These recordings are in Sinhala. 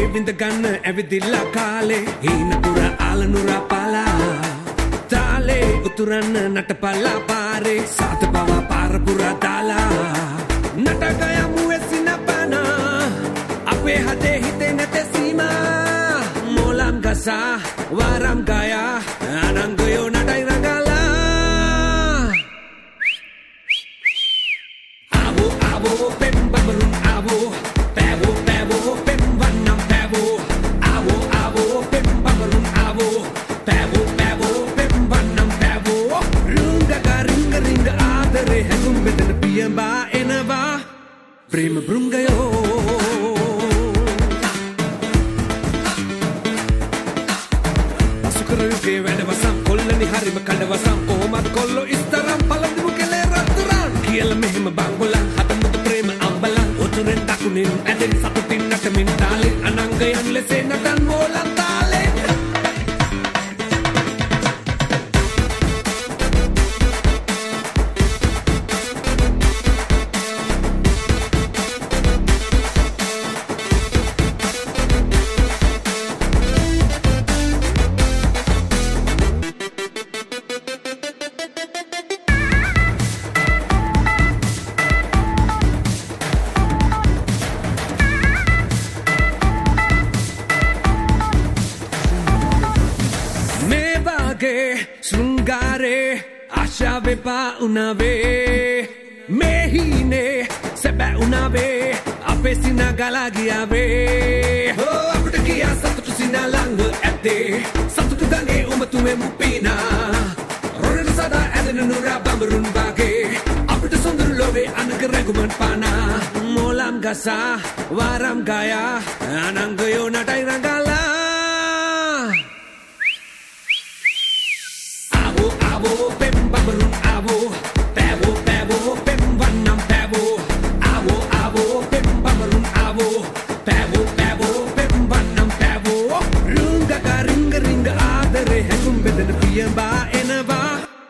විඳ ගන්න ඇවිදිලා කාලේ හීන පුර ආලනුර පාලා තාලේ උතුරන්න නටපල්ලා පාරේ සාත පවා පාර පුරා දාලා නටගයමු එසින පන අපේ හදේ හිතේ නැතේ සීමා මොලම් ගසා වරම් ගයා අනංගයෝ නටයි රඟලා ආවෝ පෙම්බබරුන් ආවෝ පැවෝ පැවෝ පෙම්වන්නම් පැවෝ ආවෝ පෙම්බබරුන් ආවෝ පැවෝ පැවෝ පෙම්වන්නම් පැවෝ රිංග ආදරේ හැඟුම් බෙදන පියඹා එනවා ප්‍රේම බෘංගයෝ පසුකරයුගේ වැඩවසම් කොල්ලනි හරිම කඩවසම් කොහොමද කොල්ලෝ ඉස්තරම් පලදිමු කෙලේ රත්තරන් කියල මෙහෙම බංගොලන් හතමුතු ප්‍රේම අම්බලන් උතුරෙන් දකුණින් ඇදෙන් සතුටින් නටමින් තාලෙන් අනංගයන් ලෙසේ නටන් මෝලන් තාලෙන් शृंगारे आशा वे पाउनावे मेहीने सबे उनावे आपे सिना गला गया वे हो අපට කියා සතුටු සිනා ළඟ ඇත්තේ සතුටු ගනේ උඹ තුමේ මුපිනා රොරණ සදා ඇදෙන නුරා බඹරුන් වාගේ අපට සොඳුරු ලෝවේ අනක රැඟුමන් පානා මොලම් ගසා වරම් ගයා අනංගයෝ නටයි රඟලා Avo, pem babarun avo, pavo, pem vannam pavo. Avo, pem babarun avo, pavo, pem vannam pavo. Ringa aadare hengum bedana piyamba enava.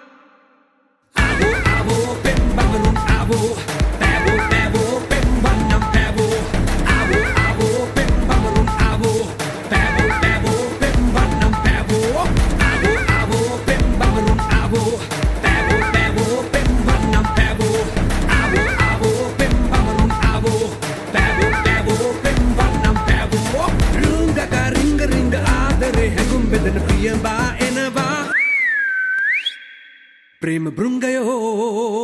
Avo, pem babarun avo, pavo, pem vannam pavo. Avo, pem babarun avo, pavo, pem vannam pavo. Avo, pem babarun avo, පැවෝ පෙම් වන්නම් පැවෝ ආවෝ පෙම් බමරුන් ආවෝ පැවෝ පෙම් වන්නම් පැවෝ රිංග ආදරේ හැඟුම් බෙදන පියඹා එනවා ප්‍රේම බෘංගයෝ